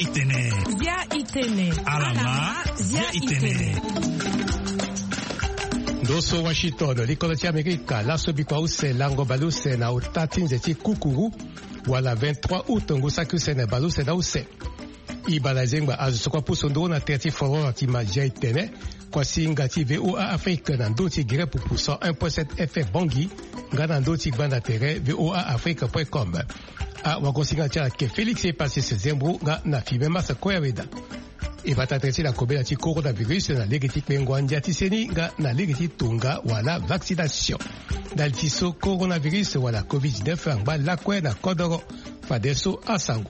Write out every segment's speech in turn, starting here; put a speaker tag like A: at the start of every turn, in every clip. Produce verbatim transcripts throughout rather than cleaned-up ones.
A: itene.
B: Zia itene.
A: Alama, zia itene.
C: Doso Washington, l'École America, la sobikwa use lango baluse na utatin zeti kukuru, wala vingt-trois août ngosaku sene baluse na use. Ibalazengba azusokwa pusondo na thirty foro ati majia itene, kwa singa ti V O A Afrique na ndoti gire pour cent un point sept F M Bangi, nga na ndoti gbanda tere V O A Afrique point com. A wakosinga tia ke Félix e passé ce zembro nga na fibe masa koyaweda. E batatresi la kobela ti coronavirus na legeti pengwandia tiseni nga na legeti tunga wala vaccination. Dal tiso coronavirus wala covid dix-neuf ngba lakwe na kodoro fadeso asangu.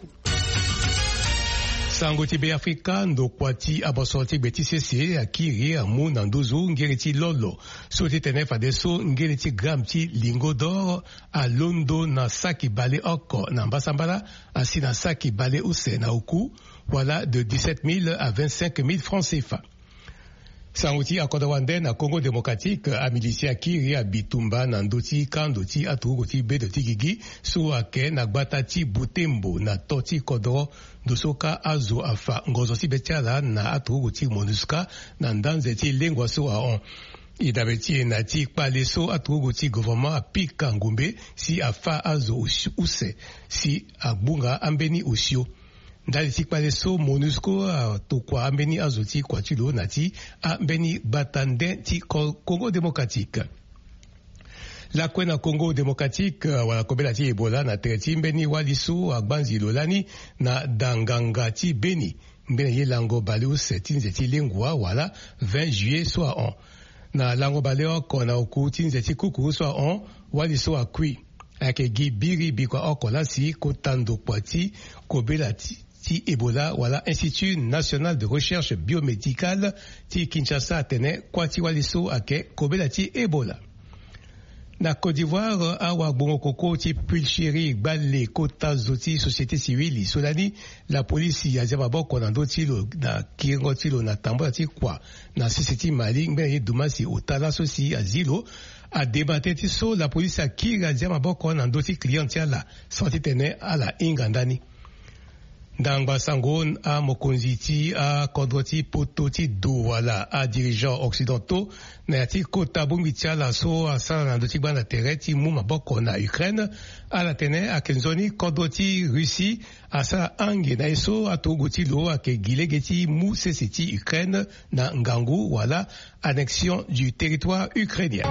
C: Sango ti be Afrika ndo kwati abosoti beti sese akiri amu na ndozo ngereti lolo. So ti tene fadeso ngereti gram ti lingo d'or a londo na saki bale oko na mbasambala asi na saki bale use na uku. Voilà de dix-sept mille à vingt-cinq mille francs C F A. Sanguti a Kodawande na Congo démocratique a militia akiri a Bitumba na ndoti kandoti atugoti bedoti gigi so ake na gbatati Butembo na toti kodoro dosoka azo afa ngozosi betiala na atugoti MONUSCA na ndanzeti lengwa so a on. Idabeti na ti paleso atugoti gouvernement a pika ngumbe si afa azo use si agbunga ambeni usio. Ndali ti paleso MONUSCO a tokwa ambeni azoti kwa tilo nati ambeni batande ti Congo démocratique. La kwena Congo démocratique wala kobela ti Ebola na treti mbeni waliso agbanzi lolani na danganga ti beni mbeni ye lango baleo setinze ti lengua wala vingt juillet soit on. Na lango baleo kona oku tinze ti kuku soit on waliso akui. Ake gi biri bikwa okola si kotando kwati kobela ti ti Ebola wala Institut National de Recherche Biomédicale ti Kinshasa atene kwati waliso ake kobela ti Ebola. Na Côte d'Ivoire awa bongo koko ti Pulchéri gbale kota zoti société civile solani la police ya zaba boko na ndoti lo na kirengo ti lo na tambo ti kwa na société Mali ngbe dumasi otala sosi azilo a débatté ti so la police a kira zaba boko na ndoti client ti ala sorti tene ala ingandani. Dangba sangon a mokonzi ti a kodroti poto ti do wala a dirigeants occidentaux na ti kota bongi ti ala so a sala na ndoti gbana tere ti mu maboko na Ukraine ala tene a kenzoni kodroti Russie a sala ange na eso a togo ti lo a ke gilege ti mu sese ti Ukraine na ngangu wala annexion du territoire ukrainien.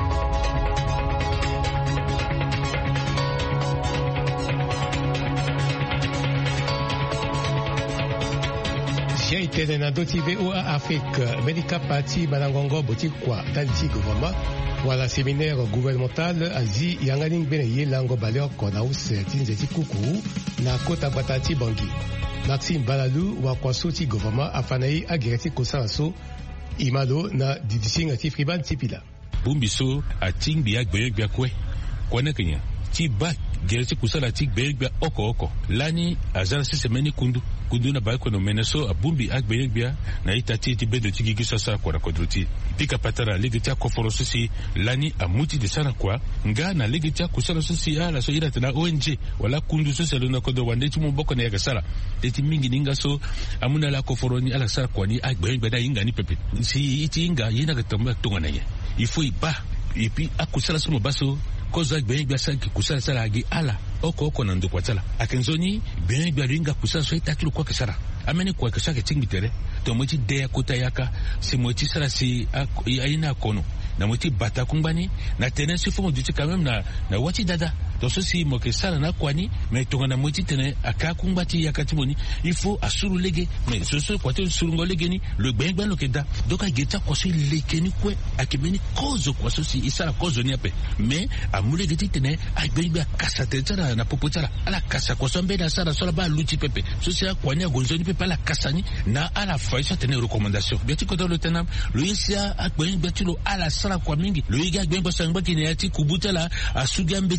C: J'ai été dans d'autres V O A Afrique, Medica Parti, Malangongo, Botikwa, Danti Gouvernement, voilà séminaire gouvernemental, Azi, Yangaling Beneye, Lango Baleo, Konaus, Tinzeti Kuku, na Kota Batati Bangi. Maxime Balalou, Wakwasoti Gouvernement, Afanaï, Agireti Kosaraso, Imalo, na Didising Tifriban Tipila.
D: Bumbiso, Ating Biak Bayek Biakwe, Kwanakenya, Tiba, Gereti Kusala Tik Bayek Biak Oko Oko, Lani, Azara Semeni Kundu. Kundu na baiko no meneso abumbi akbeyek bia na itati ti bedo ti gigi sasa kwa kodruti pika patara legeti akoforoso si lani amuti de sana kwa nga na legeti akusala so si ala so ira tena O N G wala kundu so selo na kodo wande ti mboko na yagasala eti mingi ninga so amuna la koforoni ala sala kwa ni akbeyek bia da inga ni pepe si iti inga yina gatamba tonga na ye ifo ipa ipi akusala so baso koza akbeyek bia sanki kusala sala agi ala oko oko na ndo kwatala akenzoni bien bien ringa kusa so itakilo kwa kesara amene kwa kesaka tingbitere to moti de kota yaka si moti sara si aina kono na moti bata kumbani na tene si fomo duti quand même na na wati dada to so si mo kesara na kwani me to na moti tene aka kumbati yaka timoni il faut asuru lege mais so so kwato surungo lege ni le gbengben lo keda doka geta ko so leke ni kwe akibeni kozo kwa so si isara kozo ni ape mais amule geti tene agbengba kasate tsara na popotala ala kasa kwa sombe na sara sola ba luti pepe so si kwani agonzoni pepe ala kasani na ala faisa tene recommandation beti ko do le tenam lo isia agbengba tilo ala sara kwa mingi lo iga agbengba sangba kini ati kubutala asuga mbeti pepe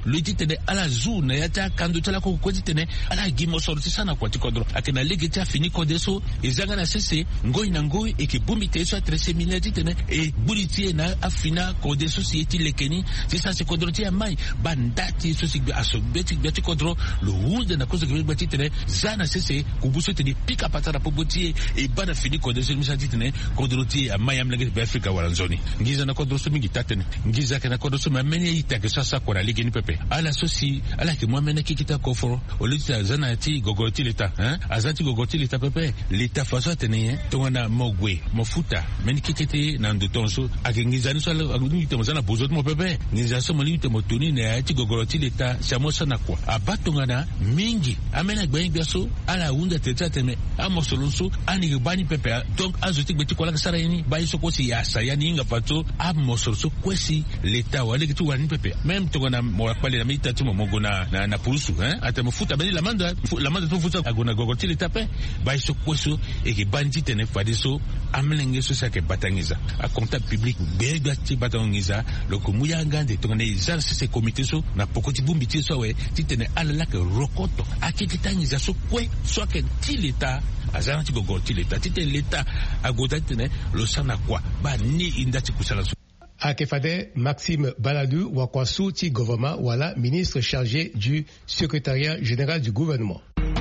D: le dit tene ala zone ya ta kando tala ko ko tene ala gimo sorti sana kwa tikodro akena lege ta fini kodeso ezanga na sese ngoi na ngoi e ke bumite so trese mille dit tene e buliti na afina kodeso si eti lekeni c'est ça c'est kodro ti mai bandati so si aso beti beti kodro le hunde na kozo ke beti tene zana sese kubuso tene pika patara poboti e bana fini kodeso misa dit tene kodro ti mai am lege be Afrika waranzoni ngiza na kodro so mingi tatene ngiza kana kodro so mamene ita ke sasa kwa lege ni pepe ala sosi ala ke mwamene kikita koforo olita zana ti gogoti leta hein azati gogoti leta pepe leta faso tene tongana mogwe mofuta meni kikete na ndotonso akengiza ni swala aguni temozana bozot mo pepe ngiza so mali temotuni ne ti gogoti leta chamosa na kwa abatongana mingi amena gbe biaso ala unda teta teme amosolonso ani bani pepe donc azoti beti kola sara yini bayi sokosi ya sayani inga pato amosolonso kwesi leta wale kitu wani pepe même tongana mo pale na mita tu mo gona na na purusu hein ata mofuta bani la manda la manda tu futa agona gogoti leta pe bayi sokweso e ke bandi tene fadiso amlenge so sa ke batangiza a comptable public bega ti batangiza loko muyanga de tongana exerce ce comité so na pokoti bumbiti so we ti tene ala ke rokoto akikitangiza so kwe so ke ti leta azana ti gogoti leta ti tene leta agota tene lo sana kwa ba ni indati kusala so
C: Akefade Maxime Baladou Wakwasu ti gouvernement wala ministre chargé du secrétariat général du gouvernement.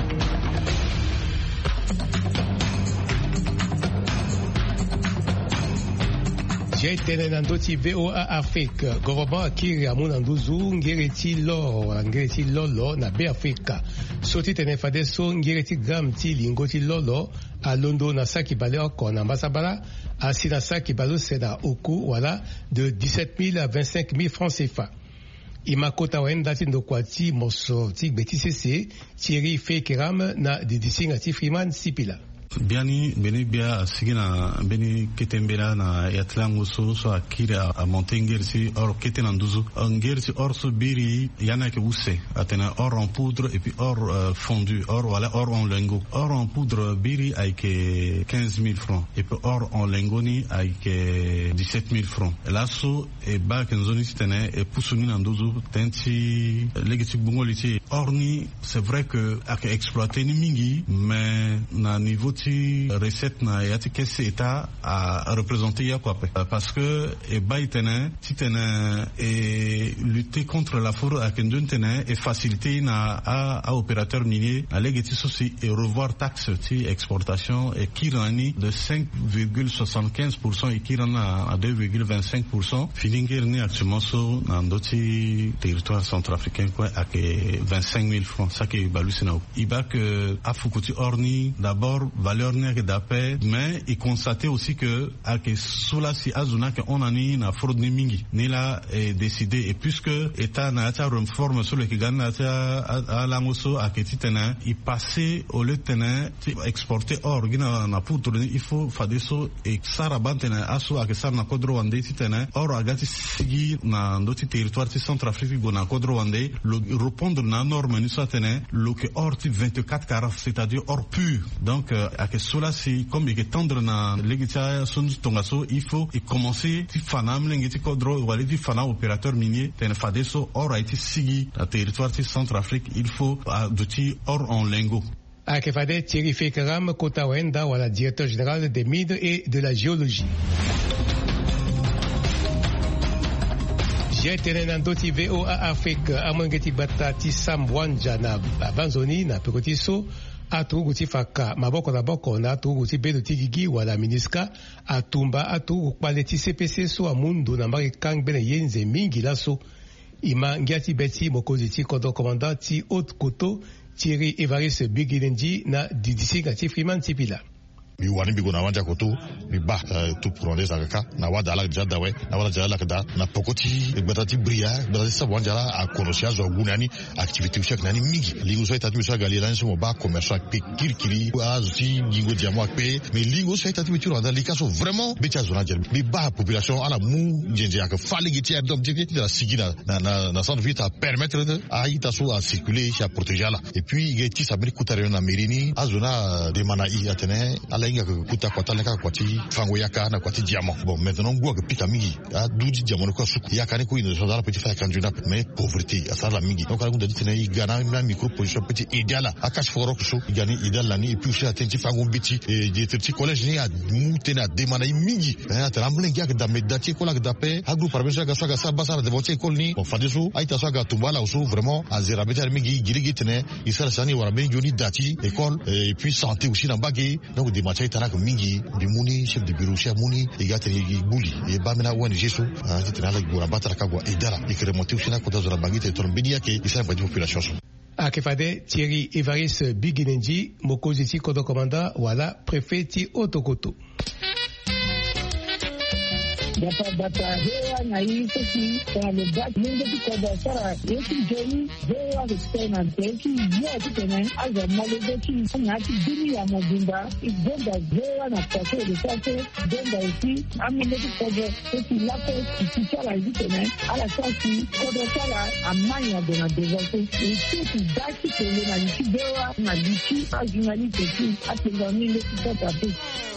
C: J'ai tene nando ti V O A Afrique gouvernement akiri amunanduzu ngereti lo ngereti lolo na be Afrika soti tene fade so ngereti gram ti lingo ti lolo a Londo na saki bale oko na Masabala a Sinasa qui balo sena oku voilà de dix-sept mille à vingt-cinq mille francs C F A. Imakota wenda ti ndokwati moso ti beti cc Thierry Fekeram na de disinga ti Freeman Sipila.
B: Biani beni bia sigina beni ketembera na yatlango so so akira a montengersi or ketenanduzu ngersi or so biri yana ke use atena or en poudre et puis or euh, fondu or wala or en lingot or en poudre biri ay ke quinze mille francs et puis or en lingoni ay ke dix-sept mille francs là so e ba kenzoni tene e pusuni nanduzu tenti legiti bungoliti orni c'est vrai que ak exploiter ni mingi mais na niveau recette na yati kese eta a représenter ya quoi parce que e bay tene ti tene et lutter contre la fraude à kendun tene et faciliter na a, a opérateur minier à legeti souci et revoir taxe ti exportation et kirani de cinq virgule soixante-quinze pour cent et kirana à deux virgule vingt-cinq pour cent fininger ni actuellement so na ndoti territoire centrafricain quoi à vingt-cinq mille francs ça que balusina iba que afukuti orni d'abord valeur n'est que d'appel mais il constatait aussi que à que cela si azuna que on a ni na fraude ni mingi ni là est décidé et puisque état na ta réforme sur le kigana ta à la moso à que titena il passait au lieu tena exporter or gina na poudre il faut faire des so et saraban tena aso à que ça na kodro wande titena or agati sigi na ndoti territoire ti centrafrique gona kodro wande le répondre na norme ni ça tena le que or ti vingt-quatre carats c'est-à-dire or pur donc à que cela c'est comme il est tendre na legitia son tongaso il faut et commencer ti fanam lengiti kodro wali ti fana opérateur minier ten fadeso or a été sigi na territoire ti Centrafrique il faut d'outils or en lingot.
C: Akefade Thierry Fekeram Kota Wenda wala directeur général des mines et de la géologie. J'ai tene nando ti V O A Afrique amangeti batati Sambwanja na Banzoni na Pekotiso atugu ti faka maboko na boko na atugu ti bedo ti gigi wala miniska atumba atugu kwale ti C P C so amundu na mbaki kang bene yenze mingi laso ima ngiati beti mokozi ti kodo commandant ti haute koto Thierry Evariste Bigilendi na didisi ngati Freeman Tipila.
E: Mi wani bigo na wanja koto mi ba tu pronde sakaka na wada ala jada we na wada jala kada na pokoti betati bria betati sabwanja a konosia zo gunani activité chek nani migi lingo so itati so galela nso mo ba commerçant pe kirkiri azuti lingo diamo pe mais lingo so itati bituro da likaso vraiment betia zona jer mi ba population ala mu jenje ak fali giti d'objectif de la sigina na na na centre vite à permettre à ita so à circuler à protéger là et puis geti sabri kutare na merini azona de manai atene ala inga kuta kwa taleka kwa ti fango yaka na kwa ti diamant. Bon, maintenant ngwa ke pika mingi a douji diamant ko suku yaka ne ko ino so dala petit fa kanjuna mais pauvreté a sala mingi. Donc ala ngunda ditene i gana na micro position petit idéal a cache foro ko so gani idéal la ni et puis chez atenti fango biti et de petit collège ni a mutena demana mingi. Eh atramble ngia ke da medati ko la dape a groupe parmi ga so ga sa basa de voter école ni bon fadeso aita so ga tumbala so vraiment a zera beter mingi girigi tene isara sani wara ben joni dati école et puis santé aussi na bagé donc des matières tana ko mingi di muni chef de bureau chef muni e gatri buli e bamina woni jesu a tena la gura batara kagwa e dara e que remonter aussi na ko dazora bagite torbinia ke isa ba di population.
C: Akefade Thierry Evaris Biginenji mokoziti kodo commandant wala préfet ti Otokoto.
F: Data data hewa na hii sisi kwa mbaki mungu tukoda sara yeki jeni hewa kutena teki yote tena aza malezeki nyati dini ya mobimba igonda hewa na kwake de sase donda usi amile tukoda sisi lapo kisala hivi tena ala sasi koda sara amanya dona devote sisi daki tele na nchibewa na bichi ajunali teki atenga mile tukoda teki.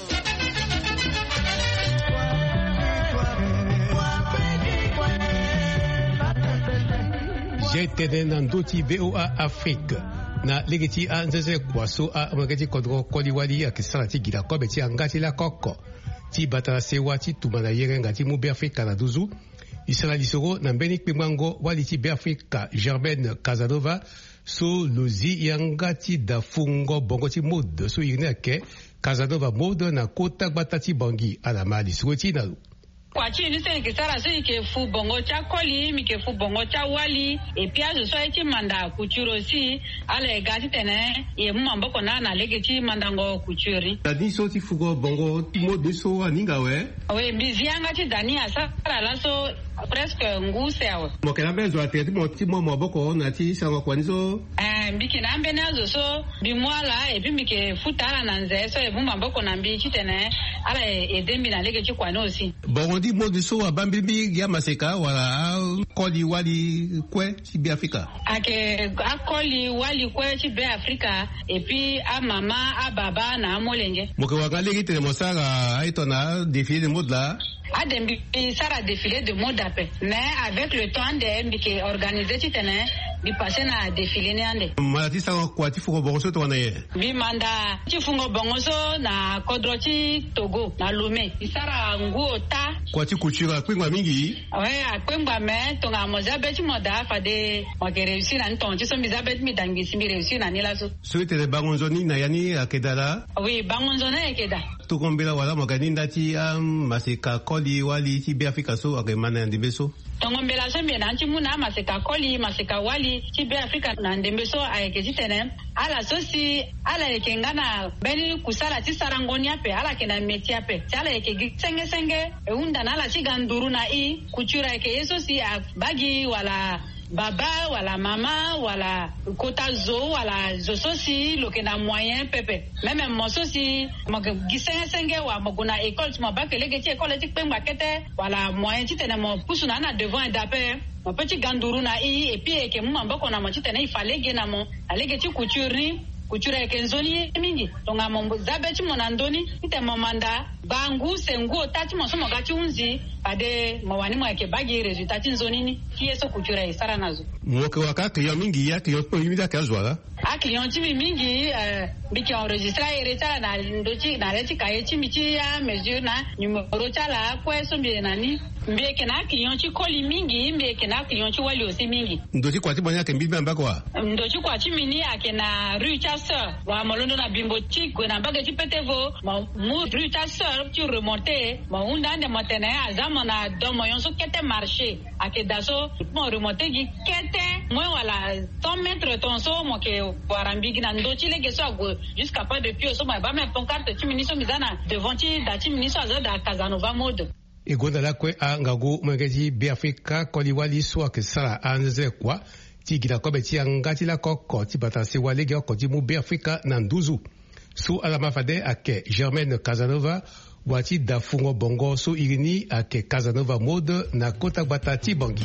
C: Jetene nandoti V O A Afrique na legeti a nzeze kwaso a magati kodro koliwali ya kisarati gida kobe ti angati la koko ti batara sewa ti tumana yere ngati mu be Afrika na duzu isala lisoro na mbeni kpimwango wali ti be Afrika Germaine Casanova so lozi yangati da fungo bongo ti mode so irine ke Casanova mode na kota batati bangi ala mali suweti na
G: kwa chini sasa kisara sasa ke fu bongo cha koli mi ke fu bongo cha wali e pia zo so eti manda kuchuro si ale gati tene e mumba ko na na lege ti mandango kuchuri
C: tadi so ti fugo bongo mo de so aninga we
G: we bizianga ti dani asara la so presque nguse awo
C: mo kena bezo ateti mo ti mo mo boko na ti sango kwanizo
G: eh mbiki na mbe na zo so bi mwala e bi mi ke futala na nze so e mumba ko na mbi ti tene ala e dembi na lege ti kwanosi
C: bongo di mo de so abambibi ya maseka wala koli wali kwe ti be Afrika
G: ake akoli wali kwe ti be Afrika et puis a mama a baba na molenge
C: mo ke wakale ki tele mo sara aito na défilé de mode là
G: Adembi sara défilé de mode après mais avec le temps de mbike organiser ti tene bi passé na défilé ne ande
C: malati sa ko ti fugo bongo so to na ye
G: bi manda ti fungo bongo so na kodro ti Togo na Lomé isara nguo ta
C: ko ti kuchira kwingwa mingi
G: ouais akwengwa me to nga mozabe ti moda fa de mo ke réussir na nton ti so mizabe mi dangi si mi réussir na nila so
C: so tele bangonzo ni na yani akedala
G: oui bangonzo na ekeda
C: to kombela wala magani ndati am maseka koli wali ti be Afrika so agemana ndimbe so
G: tongombela so mbe na nti muna maseka koli maseka wali ti be Afrika na ndembe so ayeke ti tene ala so si ala yeke ngana beni kusala ti sarangoni ape ala yeke na meti ape ti ala yeke gi senge senge e hunda na ala ti ga nduru na i kuchura yeke ye so si bagi wala baba wala mama wala kota zo wala zo so si loke na moyen pepe même mo so si mo gisenge senge wa mo guna école mo ba ke lege ti école ti pemba kete wala moyen ti tene mo pusuna na devant dape mo petit ganduru na i et puis ke mo mboko na mo ti tene ifalege na mo alege ti couture ni kuchura yake nzoni mingi tonga mombo zabe ti mo na ndoni ite mo manda bangu sengu tati mo so mo gati unzi ade mo wani mo yake bagi resultat ti nzoni ni ti eso kuchura isara nazo
C: mo ke waka client mingi ya client po yimida ka zwala
G: a client ti mingi euh biki enregistrer ere tala na ndoti na leti kaye ti mi ti ya mesure na numero tala ko eso mbi na ni mbi ke na client ti koli mingi mbi ke na client ti wali osi mingi
C: ndoti kwa ti bonya ke mbi mbamba kwa
G: ndoti kwa ti mini ake na rue Chasseur wa molondo na bimbo ti gona baga ti petevo mu rue Chasseur ti remonter mo unda nde motene azama na domo yonso kete marché ake daso mo remonter gi kete mo wala cent mètres ton so mo ke warambigi na ndoti lege so go jusqu'à pas de pied so ma ba me pancarte ti mini so mizana devant ti da ti mini so azada Casanova mode
C: igonda la kwe a ngago mwengezi be Afrika koliwali so ke sala anze kwa ti gida kobe ti angati la koko ti batase wa lege oko ti mu be Afrika na nduzu so alama fade ake Germaine Casanova wati da fungo bongo so irini ake Casanova mode na kota bata ti bangi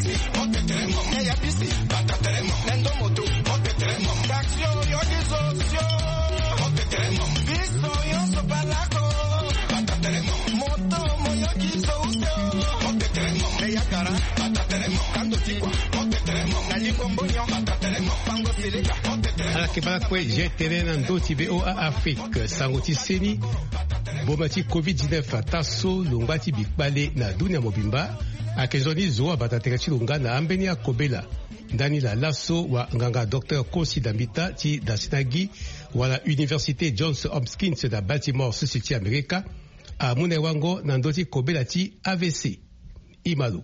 C: Kebala kwe jetene na ndoti B O A Afrique sangoti seni bomati covid dix-neuf taso longati bikbale na dunia mobimba akezoni zo abatateka chilunga na ambeni ya kobela ndani la laso wa nganga docteur Kosi Dambita ti dasinagi wala Université Johns Hopkins da Baltimore Society America a mune wango na ndoti kobela ti A V C Imalo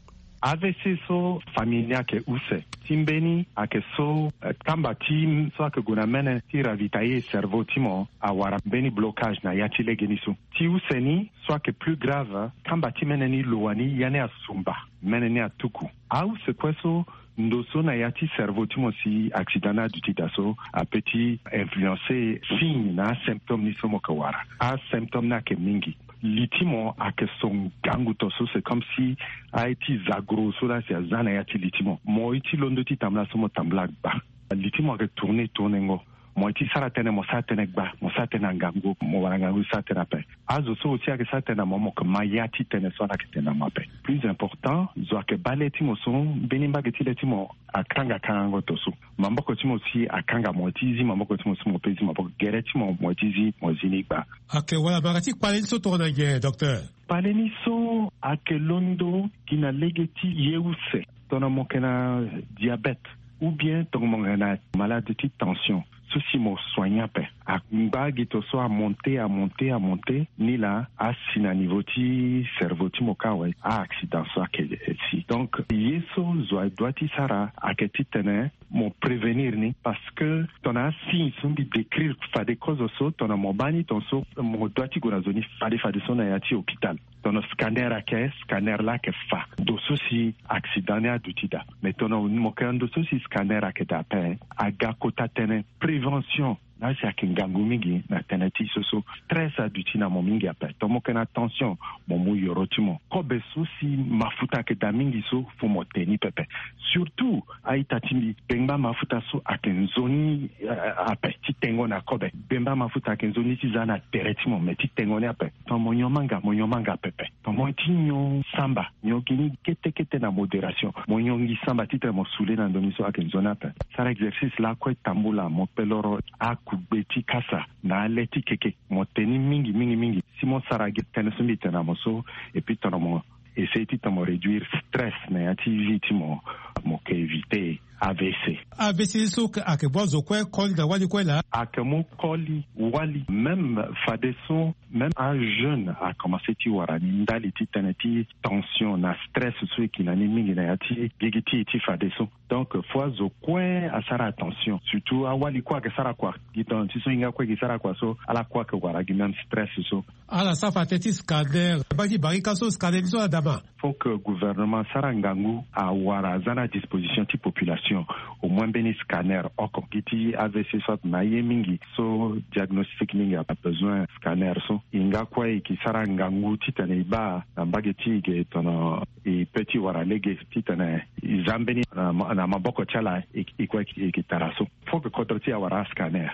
H: A V C so familia ke use timbeni ake so kamba tim so ake guna mene ti ravitaye cerveau timo awara beni blocage na yati legenisu ti useni so ake plus grave kamba ti mene ni loani yane asumba mene ni atuku au se kweso ndoso na yati cerveau timo si accident du titaso a petit influencer signe na symptôme ni somo kawara a symptôme na ke mingi litimo ake son gangu toso c'est comme si a été zagro so la c'est zana yati litimo mo iti londo ti tamla somo tambla ba litimo ake tourner tourner ngo mo iti sara tene mo sa tene ba mo sa tene ngangu mo wana ngangu sa tene pe azo so ti ake sa tene mo mo ke mayati tene so na ke tene ma pe plus important zo ake baleti mo so benimba ke ti letimo akanga kango toso mamboko timo si akanga mo tizi mamboko timo so mo pezi mamboko gereti mo mo tizi mo zini ba
C: ake wala bagati kwale so to na ge docteur
H: paleni so ake londo kina legeti yeuse tona mo kena diabète ou bien tona mo kena maladie de tension ceci mo soigna pe a mbagi to so a monter a monter a monter ni la a sina niveau ti cerveau ti mo kawe a accident so ke si donc yeso zo doit ti sara a ke ti tene mo prévenir ni parce que ton a si son bi décrire fa des causes so ton mo bani ton so mo doit ti gona zoni fa de fa de son ya ti hôpital ton scanner a ke scanner la ke fa do so si accident a dutida mais ton mo kan do so si scanner a ke da pe a ga kota tene prévention là c'est à Kingangu mingi na teneti soso stress aduti na mo mingi ape to mo kana tension mo mo yorotimo ko beso si mafuta ke da mingi so fo mo teni pepe surtout aita timbi bemba mafuta so akenzoni ape ti tengo na kobe bemba mafuta akenzoni ti zana teretimo me ti tengo ne ape to mo nyomanga mo nyomanga pepe to mo ti nyo samba nyo kini kete kete na modération mo nyongi samba ti te mo sule na ndoni so akenzona ape sara exercice la ko tambula mo peloro a kubeti kasa na aleti keke moteni mingi mingi mingi si mo saragi tenesumbi tena moso et puis tono essayer de réduire stress na yati vite mo mo ke éviter A V C.
C: A V C so ka ke bozo ko koli da wali ko la
H: akamo koli wali même fadeso même un jeune a commencé ti warani ndali ti teneti tension na stress so ki na ni mingi na yati gigiti ti fadeso donc fois zo ko a sara attention surtout a wali ko ke sara ko giton ti so inga ko ke sara ko so ala ko ke waragi même stress so
C: ala sa fateti scanner bagi bagi kaso scanner so adama
H: faut que gouvernement sara ngangu a wara zana disposition ti population au moins béni scanner oko kiti A V C soit na yemingi so diagnostic mingi a besoin scanner so inga kwa ki sara ngangu titane ba mbageti ke tono e petit wara lege titane zambeni na maboko chala e kwa ki taraso faut que kontroti a wara scanner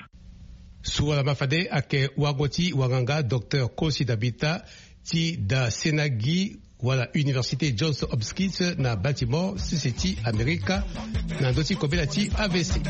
C: suala mafade ake wagoti waganga docteur Kosi Dambita ti da Senagi wala Université Johns Hopkins na Baltimore Society America na ndoti kobela ti A V C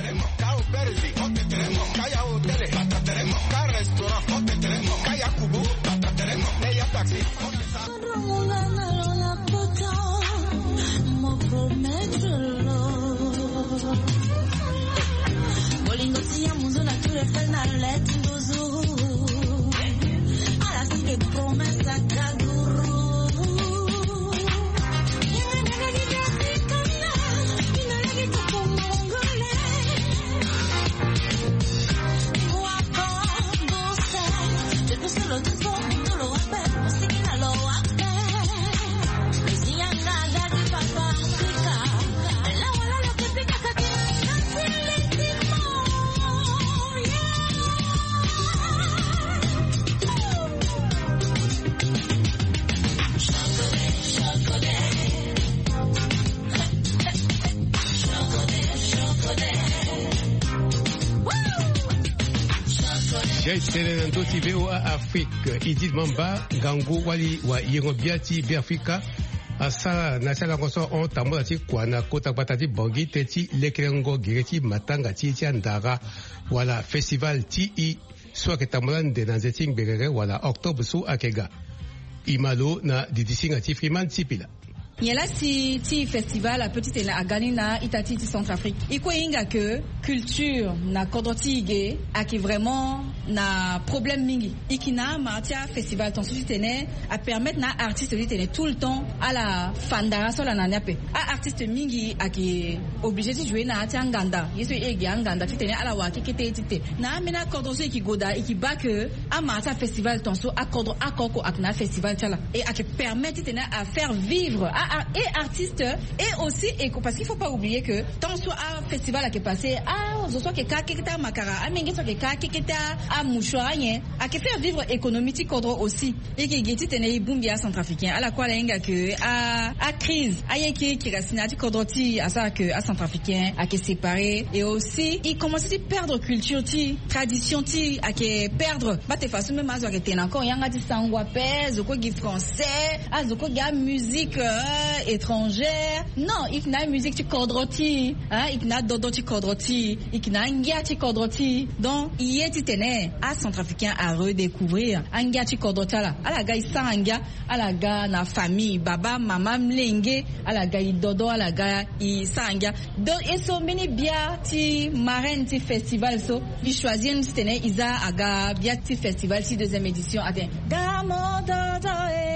C: Jai Tenendo ti V O A Afrique Idil Mamba Gango Wali wa Yerobia ti Be Africa asa na sala koso on tambola ti kwana kota batati bongi teti lekrengo gireti matanga ti ti andara wala festival ti i soit que tambola de nanzeting berere wala octobre su akega imalo na didisinga ti Freeman Tipila.
I: Yela si ti festival a petite na agani na itati ti Centrafrique. Iko inga que culture na kodoti ige aki vraiment na problème mingi. Ikina martia festival ton suji tene a permettre na artiste li tene tout le temps à la fandara so la naniape. A artiste mingi aki obligé de jouer na ti nganda. Yeso ege nganda ti tene ala wa kekete tite. Na mena kodonso iki goda iki ba que a martia festival ton so akodo akoko akna festival tala et aki permettre tene à faire vivre a et artistes et aussi éco parce qu'il faut pas oublier que tant soit un festival qui est passé ah soit que ka keketa makara a mingi soit que ka keketa a mouchoanye a que faire vivre économique kodro aussi et qui geti tene bumbia centrafricain à la quoi lenga que a a crise a yeki qui rasina ti kodroti à ça que à centrafricain a que séparé et aussi il commence à perdre culture ti tradition ti a que perdre ba te façon même azo que tena encore yanga ti sangwa pèse ko gi français azoko ga musique étrangère non il n'a musique tu kodroti hein il n'a dodo tu kodroti il n'a ngia tu kodroti donc il est tene à centrafricain à redécouvrir ngia tu kodrota là à la gars sanga à la gars na famille baba mama mlenge à la gars dodo à la gars i sanga donc et so many bia ti marraine ti festival so il choisir tene isa aga bia ti festival si deuxième édition atteint gamo dodo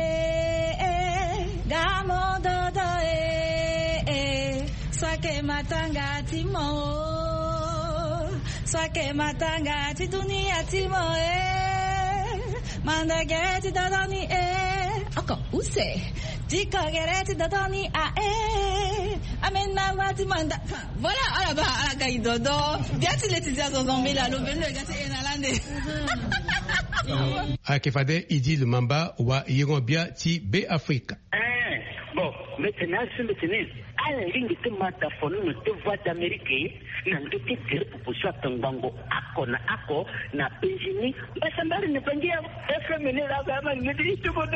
I: eh gamo dodo eh eh swake matanga timo swake matanga ti dunia timo eh mandageti dodoni eh encore où c'est ti kogereti dodoni a eh amen mama ti manda voilà ala ba ala kai dodo dia ti letitia zo zombi la lo venu gati enalande
C: akefade Idil Mamba wa Yerobia ti Be Africa.
J: Bon, maintenant, c'est maintenant. À la ligne de Mataphone, nous te voix d'Amérique, nous te dire pour soit un bango, ako na ako, na penjini, bah ça m'a ne pas dire, F M N la gamme, me dit tout bon.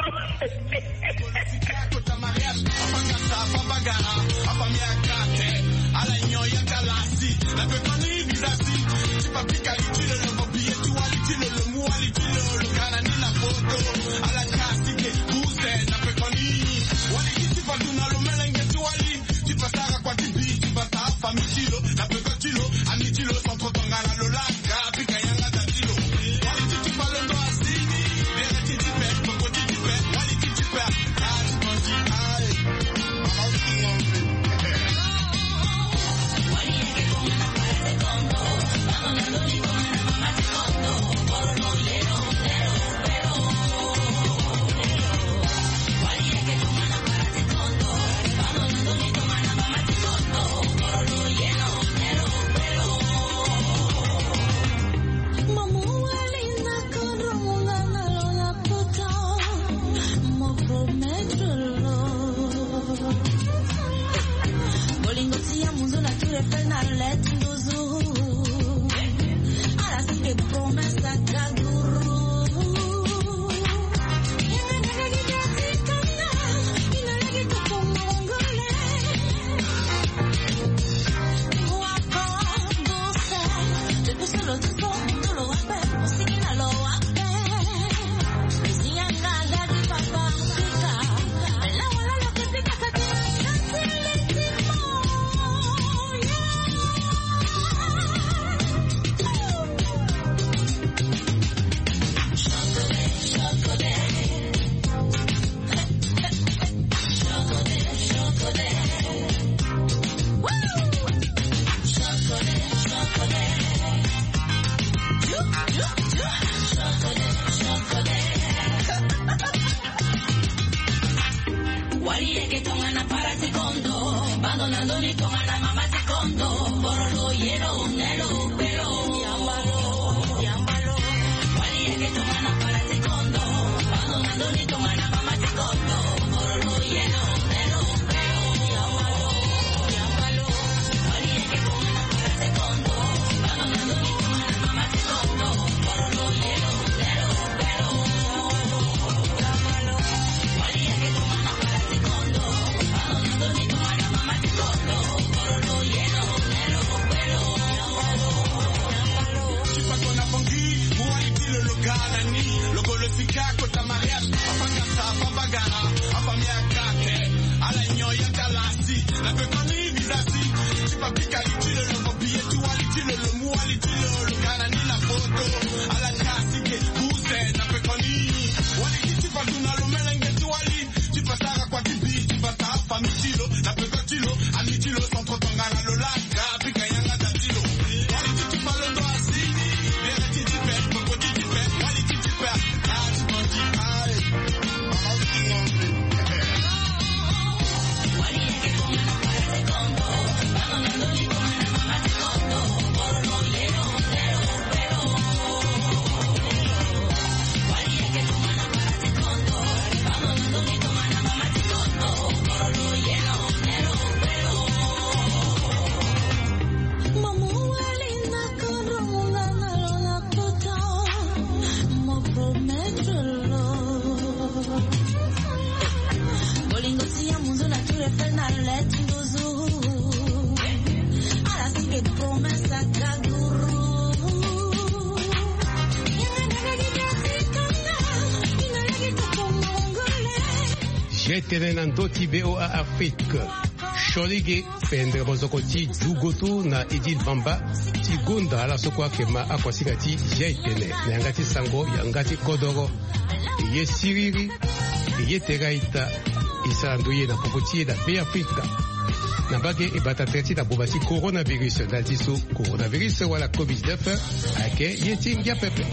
K: La pekoni visasi. Tu pas piquer l'utile, le papier, tu as l'utile, le mou à l'utile, le canani, la photo. À la classique, vous êtes la pekoni. Wali, tu pas tout dans le mélange, tu wali. Tu pas ça à quoi tu vis, tu pas ça à famille, tilo. La pekotilo, amitilo, sans trop ton gana, le lac, piquer yanga datilo. Wali, tu pas le doigt, si. Bien, tu tu fais, pourquoi tu tu fais, wali, tu tu fais. Ah, tu m'en dis, allez.
C: Jetenen doti B O A Afrique. Sholige pendre mozokoti Dugoto na Idil Bamba Tigunda ala sokwa kema akwasikati jetene nyangati sango yangati kodoro ye siriri ye tegaita isanduye na popoti da be Afrika na bage ibata treti da bobati coronavirus na diso coronavirus wala covid dix-neuf ake yeting ya pepe.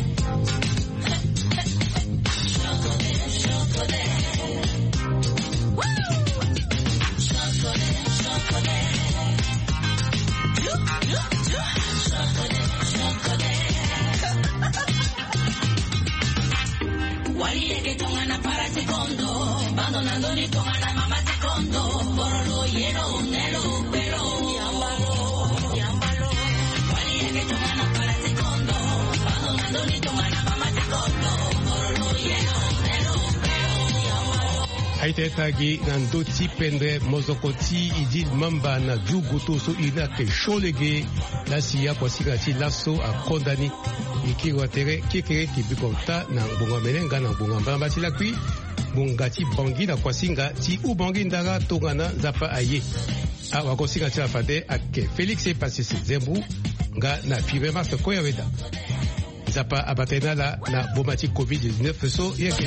C: Aitetagi nandoti pendre mozokoti Idil Mamba na Dugoto so ina ke Sholege la siya kwa sikati laso a kondani ikiwa tere kikere kibikonta na bunga menenga na bunga mbamba silakwi bungati bangi na kwa singa ti u bangi ndara tongana zapa aye a wako singa tia fade ake Felix e pasisi zembu nga na fibre masa koya weda zapa abatena la na bomati covid dix-neuf so yeke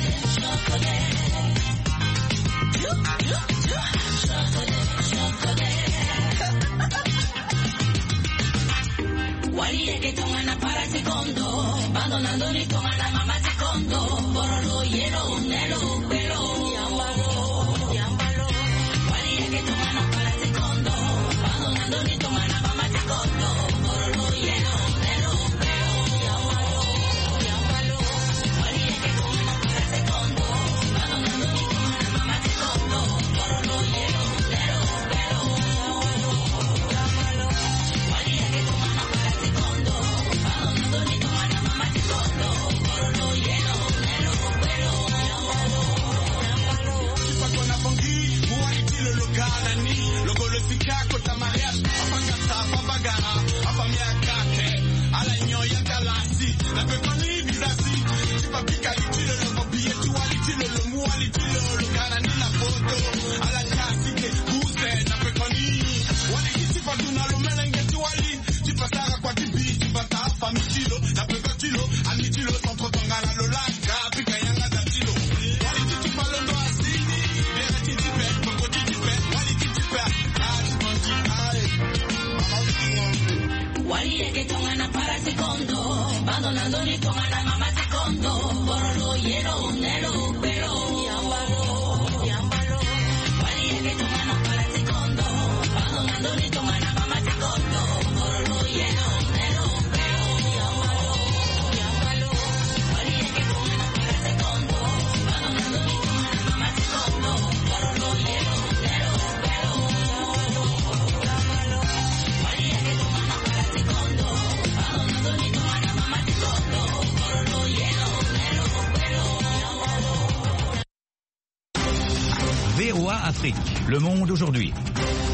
L: che tongana para secondo, abbandonando ni tongana mamá secondo, borolo hielo nelo pero yambalo yambalo, wali che tongana para secondo, abbandonando ni tongana mamá secondo, borolo hielo nelo pero yambalo yambalo, wali che tongana para secondo, abbandonando ni tongana mamá secondo, borolo hielo nelo pero yambalo wali che tongana para secondo.
M: V O A Afrique, le monde aujourd'hui.